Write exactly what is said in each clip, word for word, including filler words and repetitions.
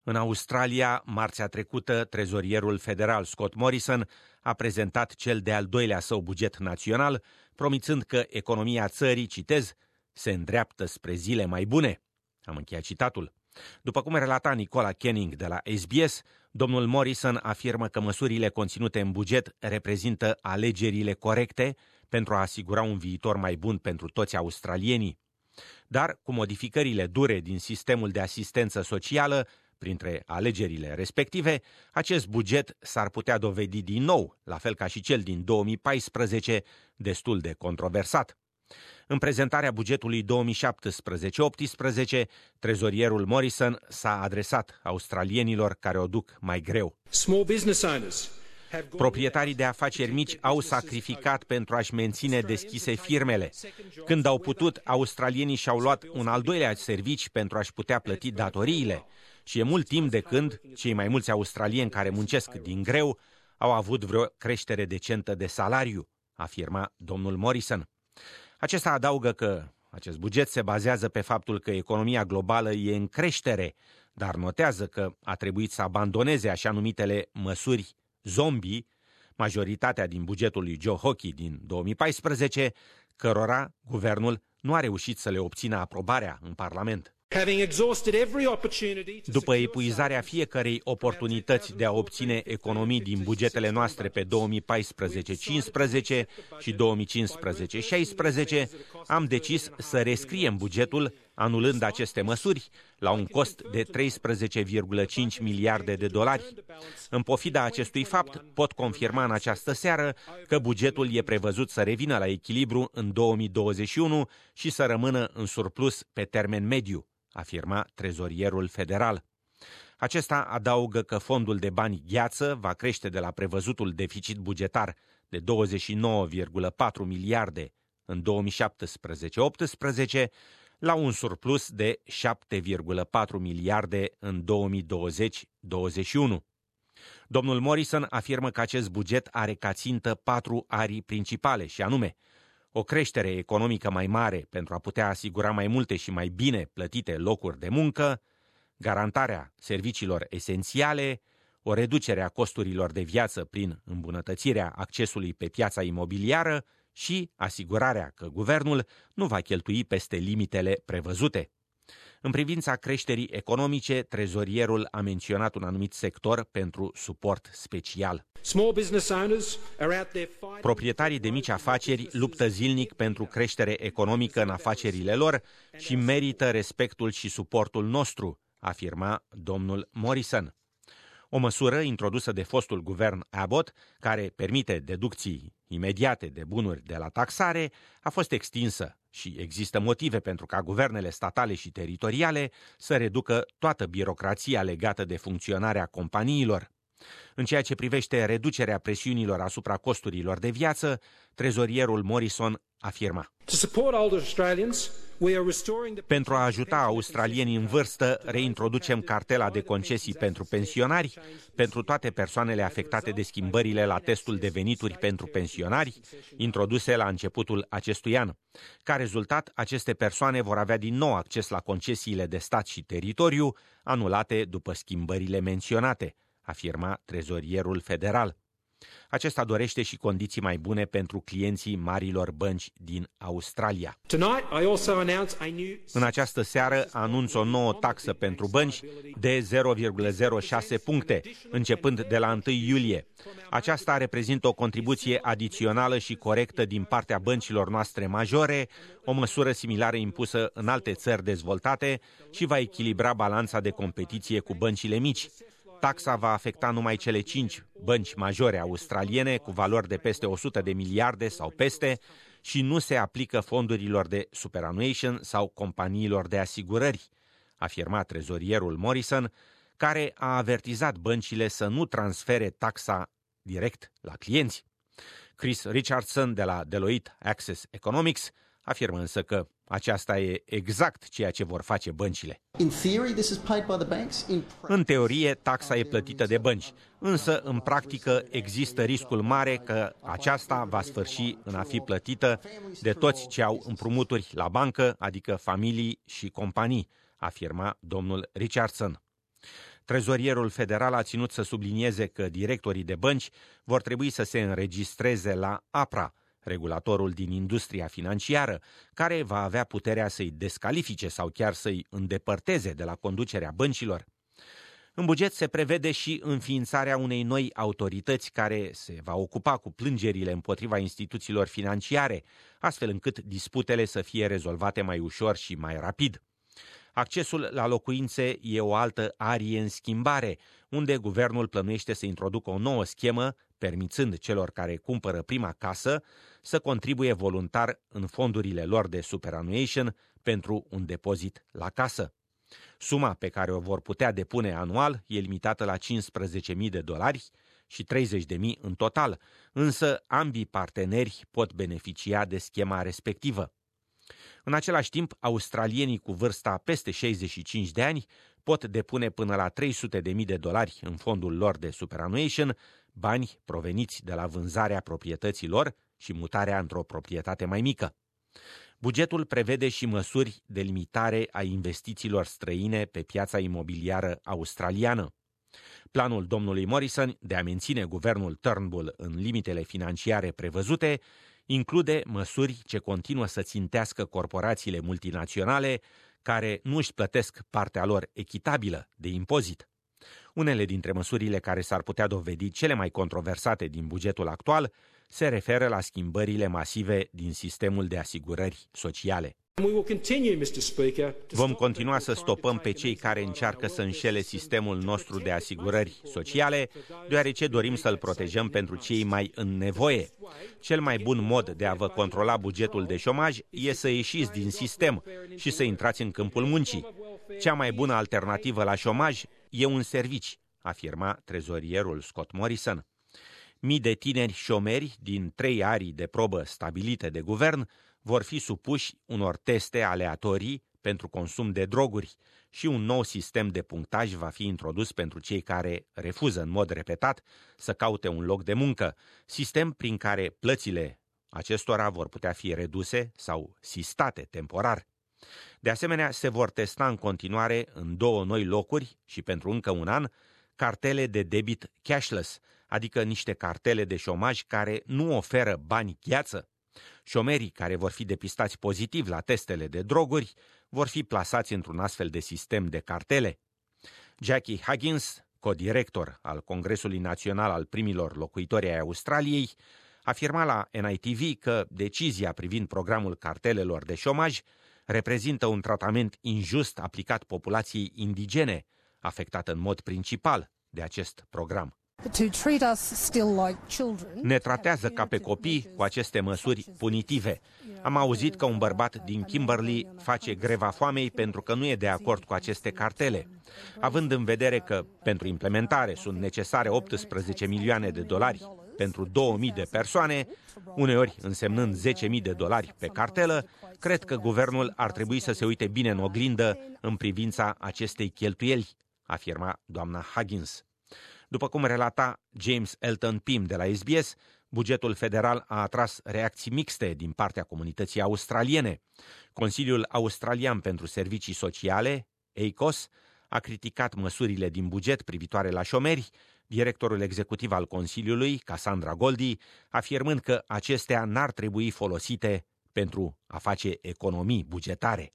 În Australia, marțea trecută, trezorierul federal Scott Morrison a prezentat cel de-al doilea său buget național, promițând că economia țării, citez, se îndreaptă spre zile mai bune. Am încheiat citatul. După cum relata Nicola Canning de la S B S, domnul Morrison afirmă că măsurile conținute în buget reprezintă alegerile corecte pentru a asigura un viitor mai bun pentru toți australienii. Dar, cu modificările dure din sistemul de asistență socială, printre alegerile respective, acest buget s-ar putea dovedi din nou, la fel ca și cel din două mii paisprezece, destul de controversat. În prezentarea bugetului două mii șaptesprezece optsprezece, trezorierul Morrison s-a adresat australienilor care o duc mai greu. Proprietarii de afaceri mici au sacrificat pentru a-și menține deschise firmele. Când au putut, australienii și-au luat un al doilea servici pentru a-și putea plăti datoriile. Și e mult timp de când cei mai mulți australieni care muncesc din greu au avut vreo creștere decentă de salariu, afirma domnul Morrison. Acesta adaugă că acest buget se bazează pe faptul că economia globală e în creștere, dar notează că a trebuit să abandoneze așa numitele măsuri zombie, majoritatea din bugetul lui Joe Hockey din două mii paisprezece, cărora guvernul nu a reușit să le obțină aprobarea în Parlament. După epuizarea fiecărei oportunități de a obține economii din bugetele noastre pe două mii paisprezece cincisprezece și două mii cincisprezece șaisprezece, am decis să rescriem bugetul, anulând aceste măsuri, la un cost de treisprezece virgulă cinci miliarde de dolari. În pofida acestui fapt, pot confirma în această seară că bugetul e prevăzut să revină la echilibru în două mii douăzeci și unu și să rămână în surplus pe termen mediu, afirma trezorierul federal. Acesta adaugă că fondul de bani gheață va crește de la prevăzutul deficit bugetar de douăzeci și nouă virgulă patru miliarde în două mii șaptesprezece optsprezece la un surplus de șapte virgulă patru miliarde în două mii douăzeci douăzeci și unu. Domnul Morrison afirmă că acest buget are ca țintă patru arii principale, și anume o creștere economică mai mare pentru a putea asigura mai multe și mai bine plătite locuri de muncă, garantarea serviciilor esențiale, o reducere a costurilor de viață prin îmbunătățirea accesului pe piața imobiliară și asigurarea că guvernul nu va cheltui peste limitele prevăzute. În privința creșterii economice, trezorierul a menționat un anumit sector pentru suport special. Proprietarii de mici afaceri luptă zilnic pentru creștere economică în afacerile lor și merită respectul și suportul nostru, afirma domnul Morrison. O măsură introdusă de fostul guvern Abbott, care permite deducții imediate de bunuri de la taxare, a fost extinsă și există motive pentru ca guvernele statale și teritoriale să reducă toată birocrația legată de funcționarea companiilor. În ceea ce privește reducerea presiunilor asupra costurilor de viață, trezorierul Morrison afirma: pentru a ajuta australienii în vârstă, reintroducem cartela de concesii pentru pensionari, pentru toate persoanele afectate de schimbările la testul de venituri pentru pensionari, introduse la începutul acestui an. Ca rezultat, aceste persoane vor avea din nou acces la concesiile de stat și teritoriu, anulate după schimbările menționate, afirma trezorierul federal. Acesta dorește și condiții mai bune pentru clienții marilor bănci din Australia. În această seară anunț o nouă taxă pentru bănci de zero virgulă zero șase puncte, începând de la întâi iulie. Aceasta reprezintă o contribuție adițională și corectă din partea băncilor noastre majore, o măsură similară impusă în alte țări dezvoltate și va echilibra balanța de competiție cu băncile mici. Taxa va afecta numai cele cinci bănci majore australiene cu valori de peste o sută de miliarde sau peste și nu se aplică fondurilor de superannuation sau companiilor de asigurări, afirma trezorierul Morrison, care a avertizat băncile să nu transfere taxa direct la clienți. Chris Richardson de la Deloitte Access Economics afirmă însă că aceasta e exact ceea ce vor face băncile. În teorie, taxa e plătită de bănci, însă, în practică, există riscul mare că aceasta va sfârși în a fi plătită de toți ce au împrumuturi la bancă, adică familii și companii, afirma domnul Richardson. Trezorierul federal a ținut să sublinieze că directorii de bănci vor trebui să se înregistreze la APRA, regulatorul din industria financiară, care va avea puterea să-i descalifice sau chiar să-i îndepărteze de la conducerea băncilor. În buget se prevede și înființarea unei noi autorități care se va ocupa cu plângerile împotriva instituțiilor financiare, astfel încât disputele să fie rezolvate mai ușor și mai rapid. Accesul la locuințe e o altă arie în schimbare, unde guvernul plănuiește să introducă o nouă schemă, permițând celor care cumpără prima casă să contribuie voluntar în fondurile lor de superannuation pentru un depozit la casă. Suma pe care o vor putea depune anual e limitată la cincisprezece mii de dolari și treizeci de mii în total, însă ambii parteneri pot beneficia de schema respectivă. În același timp, australienii cu vârsta peste șaizeci și cinci de ani pot depune până la trei sute de mii de dolari în fondul lor de superannuation, bani proveniți de la vânzarea proprietății lor și mutarea într-o proprietate mai mică. Bugetul prevede și măsuri de limitare a investițiilor străine pe piața imobiliară australiană. Planul domnului Morrison de a menține guvernul Turnbull în limitele financiare prevăzute include măsuri ce continuă să țintească corporațiile multinaționale care nu își plătesc partea lor echitabilă de impozit. Unele dintre măsurile care s-ar putea dovedi cele mai controversate din bugetul actual se referă la schimbările masive din sistemul de asigurări sociale. Vom continua să stopăm pe cei care încearcă să înșele sistemul nostru de asigurări sociale, deoarece dorim să-l protejăm pentru cei mai în nevoie. Cel mai bun mod de a vă controla bugetul de șomaj e să ieșiți din sistem și să intrați în câmpul muncii. Cea mai bună alternativă la șomaj e un serviciu, afirma trezorierul Scott Morrison. Mii de tineri șomeri din trei arii de probă stabilite de guvern vor fi supuși unor teste aleatorii pentru consum de droguri și un nou sistem de punctaj va fi introdus pentru cei care refuză în mod repetat să caute un loc de muncă, sistem prin care plățile acestora vor putea fi reduse sau sistate temporar. De asemenea, se vor testa în continuare în două noi locuri și pentru încă un an cartele de debit cashless, adică niște cartele de șomaj care nu oferă bani gheață. Șomerii care vor fi depistați pozitiv la testele de droguri vor fi plasați într-un astfel de sistem de cartele. Jackie Huggins, codirector al Congresului Național al primilor locuitori ai Australiei, afirma la N I T V că decizia privind programul cartelelor de șomaj reprezintă un tratament injust aplicat populației indigene, afectată în mod principal de acest program. Ne tratează ca pe copii cu aceste măsuri punitive. Am auzit că un bărbat din Kimberley face greva foamei pentru că nu e de acord cu aceste cartele. Având în vedere că pentru implementare sunt necesare optsprezece milioane de dolari pentru două mii de persoane, uneori însemnând zece mii de dolari pe cartelă, cred că guvernul ar trebui să se uite bine în oglindă în privința acestei cheltuieli, afirma doamna Huggins. După cum relata James Elton Pym de la S B S, bugetul federal a atras reacții mixte din partea comunității australiene. Consiliul Australian pentru Servicii Sociale, A C O S, a criticat măsurile din buget privitoare la șomeri, directorul executiv al Consiliului, Cassandra Goldie, afirmând că acestea n-ar trebui folosite pentru a face economii bugetare.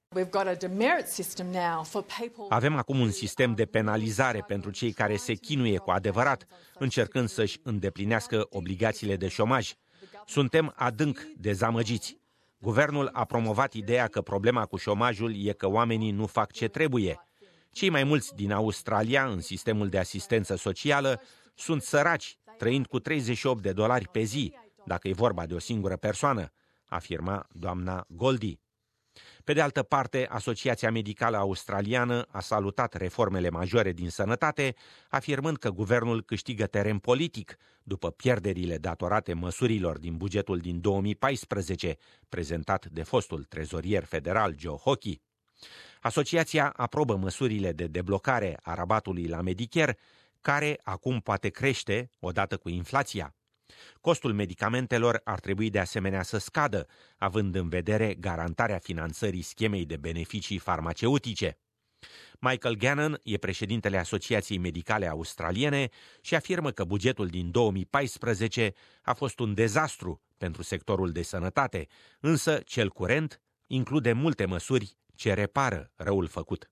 Avem acum un sistem de penalizare pentru cei care se chinuie cu adevărat, încercând să-și îndeplinească obligațiile de șomaj. Suntem adânc dezamăgiți. Guvernul a promovat ideea că problema cu șomajul e că oamenii nu fac ce trebuie. Cei mai mulți din Australia, în sistemul de asistență socială, sunt săraci, trăind cu treizeci și opt de dolari pe zi, dacă e vorba de o singură persoană, afirma doamna Goldie. Pe de altă parte, Asociația Medicală Australiană a salutat reformele majore din sănătate, afirmând că guvernul câștigă teren politic după pierderile datorate măsurilor din bugetul din două mii paisprezece, prezentat de fostul trezorier federal Joe Hockey. Asociația aprobă măsurile de deblocare a rabatului la Medicare, care acum poate crește odată cu inflația. Costul medicamentelor ar trebui de asemenea să scadă, având în vedere garantarea finanțării schemei de beneficii farmaceutice. Michael Gannon e președintele Asociației Medicale Australiene și afirmă că bugetul din două mii paisprezece a fost un dezastru pentru sectorul de sănătate, însă cel curent include multe măsuri ce repară răul făcut.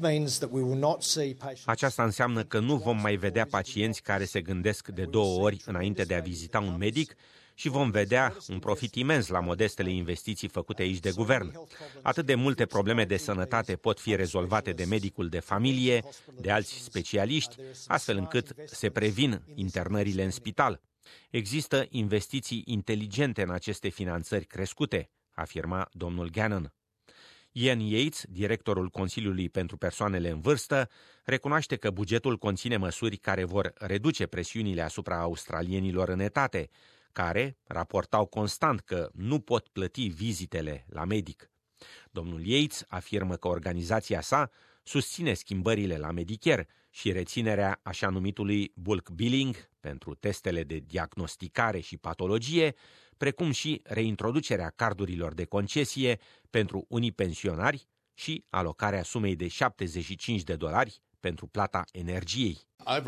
Aceasta înseamnă că nu vom mai vedea pacienți care se gândesc de două ori înainte de a vizita un medic și vom vedea un profit imens la modestele investiții făcute aici de guvern. Atât de multe probleme de sănătate pot fi rezolvate de medicul de familie, de alți specialiști, astfel încât se previn internările în spital. Există investiții inteligente în aceste finanțări crescute, afirma domnul Gannon. Ian Yates, directorul Consiliului pentru Persoanele în Vârstă, recunoaște că bugetul conține măsuri care vor reduce presiunile asupra australienilor în etate, care raportau constant că nu pot plăti vizitele la medic. Domnul Yates afirmă că organizația sa susține schimbările la Medicare și reținerea așa numitului bulk billing pentru testele de diagnosticare și patologie, precum și reintroducerea cardurilor de concesie pentru unii pensionari și alocarea sumei de șaptezeci și cinci de dolari pentru plata energiei.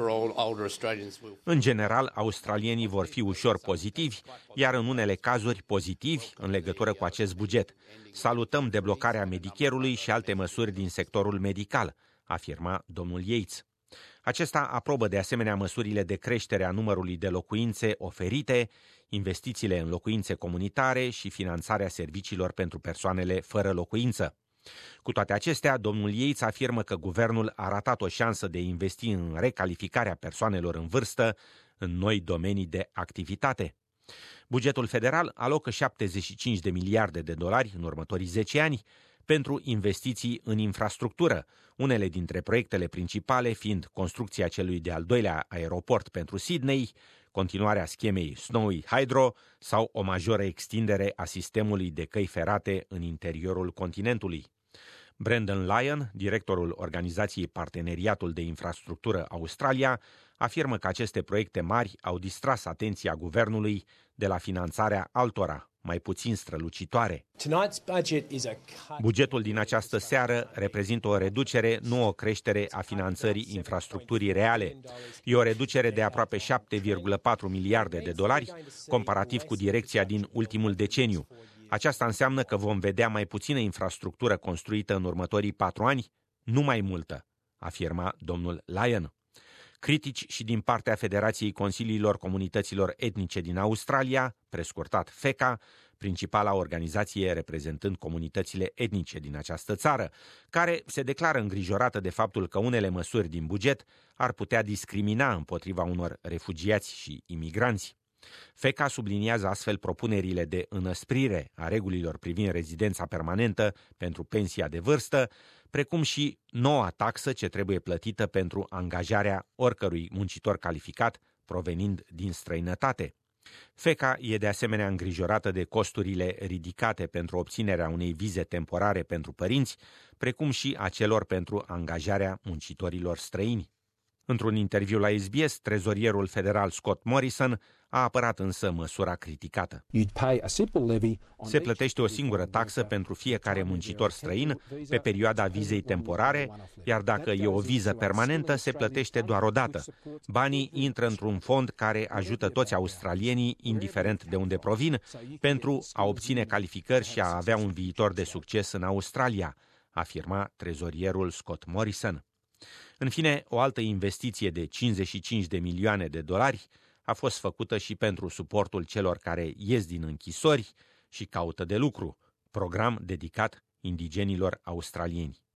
În general, australienii vor fi ușor pozitivi, iar în unele cazuri pozitivi în legătură cu acest buget. Salutăm deblocarea Medicare-ului și alte măsuri din sectorul medical, afirma domnul Yates. Acesta aprobă de asemenea măsurile de creștere a numărului de locuințe oferite, investițiile în locuințe comunitare și finanțarea serviciilor pentru persoanele fără locuință. Cu toate acestea, domnul Yates afirmă că guvernul a ratat o șansă de a investi în recalificarea persoanelor în vârstă în noi domenii de activitate. Bugetul federal alocă șaptezeci și cinci de miliarde de dolari în următorii zece ani pentru investiții în infrastructură, unele dintre proiectele principale fiind construcția celui de-al doilea aeroport pentru Sydney, continuarea schemei Snowy Hydro sau o majoră extindere a sistemului de căi ferate în interiorul continentului. Brendan Lyon, directorul organizației Parteneriatul de Infrastructură Australia, afirmă că aceste proiecte mari au distras atenția guvernului de la finanțarea altora, mai puțin strălucitoare. Bugetul din această seară reprezintă o reducere, nu o creștere a finanțării infrastructurii reale. E o reducere de aproape șapte virgulă patru miliarde de dolari, comparativ cu direcția din ultimul deceniu. Aceasta înseamnă că vom vedea mai puțină infrastructură construită în următorii patru ani, nu mai multă, afirma domnul Lyon. Critici și din partea Federației Consiliilor Comunităților Etnice din Australia, prescurtat FECA, principala organizație reprezentând comunitățile etnice din această țară, care se declară îngrijorată de faptul că unele măsuri din buget ar putea discrimina împotriva unor refugiați și imigranți. FECA subliniază astfel propunerile de înăsprire a regulilor privind rezidența permanentă pentru pensia de vârstă, precum și noua taxă ce trebuie plătită pentru angajarea oricărui muncitor calificat provenind din străinătate. FECA e de asemenea îngrijorată de costurile ridicate pentru obținerea unei vize temporare pentru părinți, precum și a celor pentru angajarea muncitorilor străini. Într-un interviu la S B S, trezorierul federal Scott Morrison a apărat însă măsura criticată. Se plătește o singură taxă pentru fiecare muncitor străin pe perioada vizei temporare, iar dacă e o viză permanentă, se plătește doar o dată. Banii intră într-un fond care ajută toți australienii, indiferent de unde provin, pentru a obține calificări și a avea un viitor de succes în Australia, afirma trezorierul Scott Morrison. În fine, o altă investiție de cincizeci și cinci de milioane de dolari a fost făcută și pentru suportul celor care ies din închisori și caută de lucru, program dedicat indigenilor australieni.